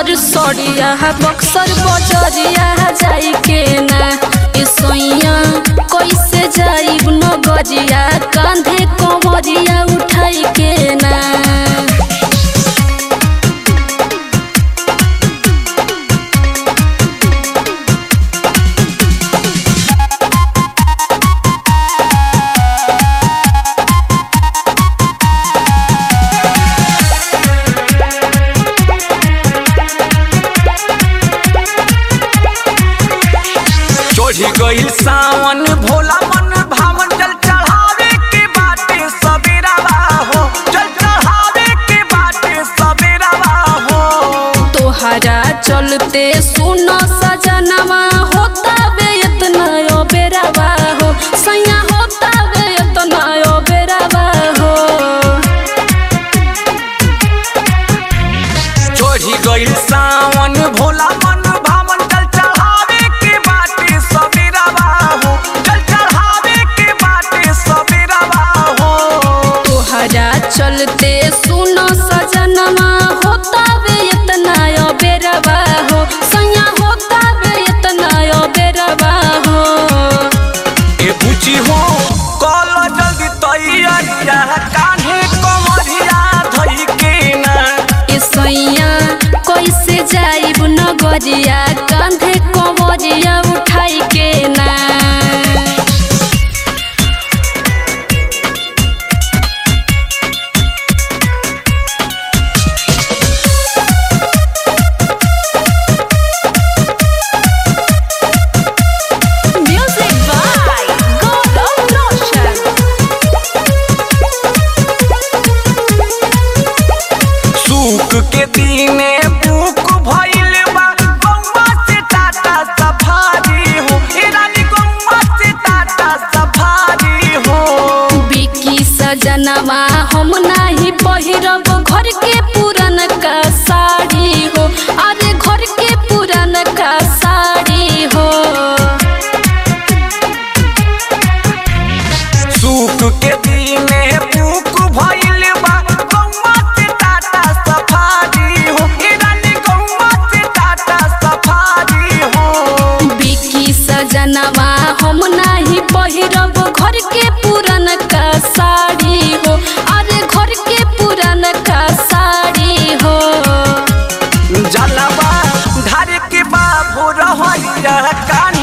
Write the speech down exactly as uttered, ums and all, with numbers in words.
सुनर सड़िया बक्सर बजरिया जाई के ना ए सोइया कैसे जाइब नगरिया कांधे कमरिया उठाई के ना। चढ़ी गइल सावन भोला मन भावन जल चढ़ावे के बाटे सबेरावा हो, जल चढ़ावे के बाटे सबेरावा हो। तोहरा चलते सुनो सजनवा होता बे इतना यो बेरावा हो, सैया होता बे इतना यो बेरावा हो। चढ़ी गइल सावन भोला मन भावन जल चढ़ावे के बाटे सबेरावा हो, जल चढ़ावे के बाटे सबेरावा हो। तोहरा चलते सुनो सजनवा होता बे इतना यो बेरावा हो, सैया होता बे इतना यो बेरावा हो। ए बुची हो कल जल्दी तैयारिया कान्हे कमरिया धई के ना। ए सैया कैसे जाइब नगरिया कांधे कमरिया उठाई के ना। Music by Gaurav Roshan। सूख के दीने बुक भइल बा गौवा से टाटा सफारी हो, ए रानी गौवा से टाटा सफारी हो। बिकी सजनवा हम नाही पहिरब घर के पुरान का साड़ी हो, अरे घर के पुरान का साड़ी हो। सूख के दीने बुक भइल बा गौवा से टाटा सफारी हो, ए रानी गौवा से टाटा सफारी हो। बिकी सजनवा हम नाही पहिरब घर के पुरान का साड़ी हो, अरे घर के पुरान का साड़ी हो। जलवा धार के बाबू रहैया कान्हे